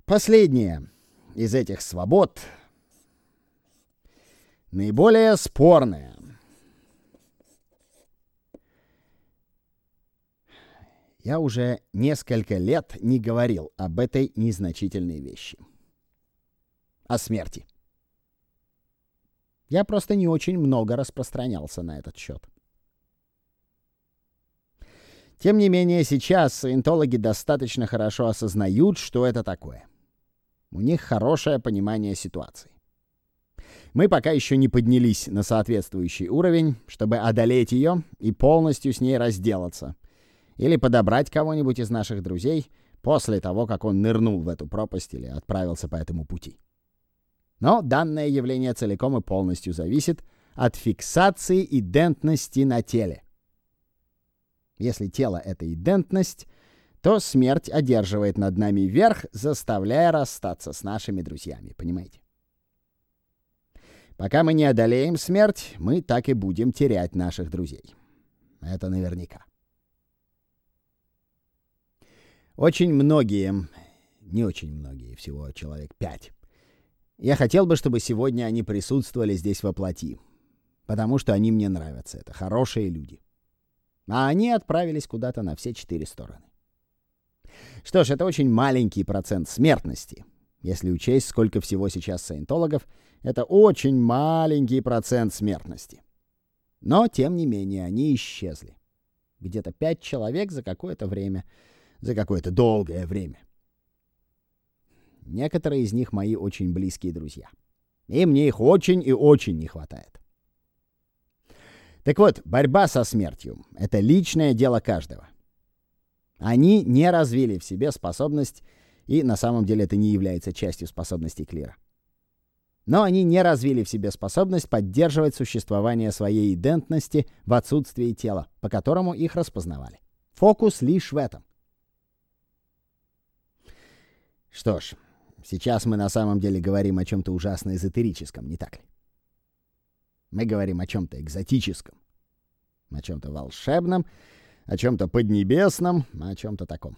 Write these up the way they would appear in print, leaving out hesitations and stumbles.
Последняя из этих свобод наиболее спорная. Я уже несколько лет не говорил об этой незначительной вещи. О смерти. Я просто не очень много распространялся на этот счет. Тем не менее, сейчас саентологи достаточно хорошо осознают, что это такое. У них хорошее понимание ситуации. Мы пока еще не поднялись на соответствующий уровень, чтобы одолеть ее и полностью с ней разделаться. Или подобрать кого-нибудь из наших друзей после того, как он нырнул в эту пропасть или отправился по этому пути. Но данное явление целиком и полностью зависит от фиксации идентности на теле. Если тело — это идентность, то смерть одерживает над нами верх, заставляя расстаться с нашими друзьями, понимаете? Пока мы не одолеем смерть, мы так и будем терять наших друзей. Это наверняка. Очень многие, не очень многие, всего человек 5. Я хотел бы, чтобы сегодня они присутствовали здесь воплоти, потому что они мне нравятся, это хорошие люди. А они отправились куда-то на все 4 стороны. Что ж, это очень маленький процент смертности. Если учесть, сколько всего сейчас саентологов, это очень маленький процент смертности. Но, тем не менее, они исчезли. Где-то 5 человек за какое-то время, за какое-то долгое время. Некоторые из них мои очень близкие друзья. И мне их очень и очень не хватает. Так вот, борьба со смертью — это личное дело каждого. Они не развили в себе способность, и на самом деле это не является частью способностей клира. Но они не развили в себе способность поддерживать существование своей идентности в отсутствии тела, по которому их распознавали. Фокус лишь в этом. Что ж, сейчас мы на самом деле говорим о чем-то ужасно эзотерическом, не так ли? Мы говорим о чем-то экзотическом, о чем-то волшебном, о чем-то поднебесном, о чем-то таком.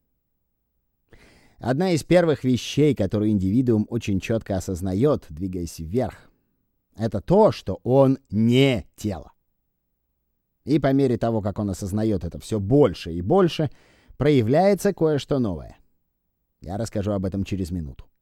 Одна из первых вещей, которую индивидуум очень четко осознает, двигаясь вверх, это то, что он не тело. И по мере того, как он осознает это все больше и больше, проявляется кое-что новое. Я расскажу об этом через минуту.